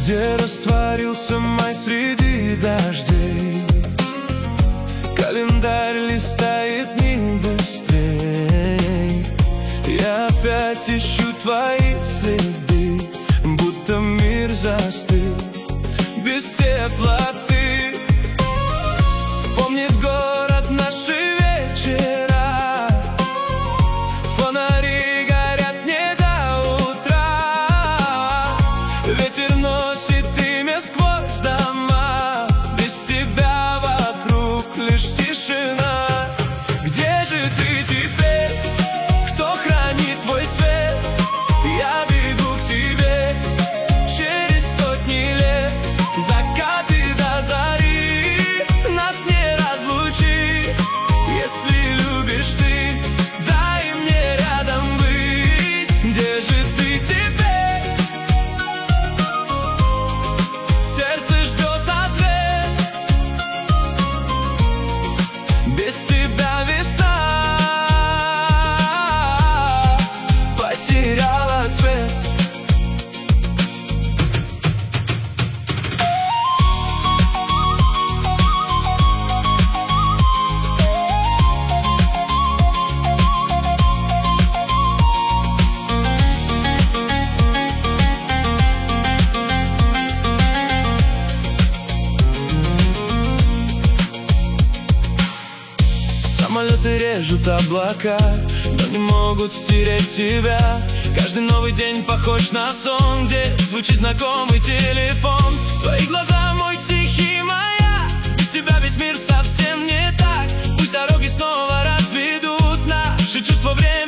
где растворился май среди дождей. Календарь листает дни быстрей. Я опять ищу твои следы, будто мир застыл без теплоты. Помнит город наши вечера, фонари горят не до утра. Ветер носит имя сквозь дома, без тебя вокруг лишь тишина. Где же ты теперь? Кто хранит твой свет? Я бегу к тебе через сотни лет. Закаты до зари нас не разлучит. Если любишь ты, дай мне рядом быть. Где же ты теперь? Сердце ждет ответ. Без тебя весна потеряла цвет. Самолеты режут облака, но не могут стереть тебя. Каждый новый день похож на сон, где звучит знакомый телефон. Твои глаза, мой тихий маяк, без тебя весь мир совсем не так. Пусть дороги снова разведут наши чувства, время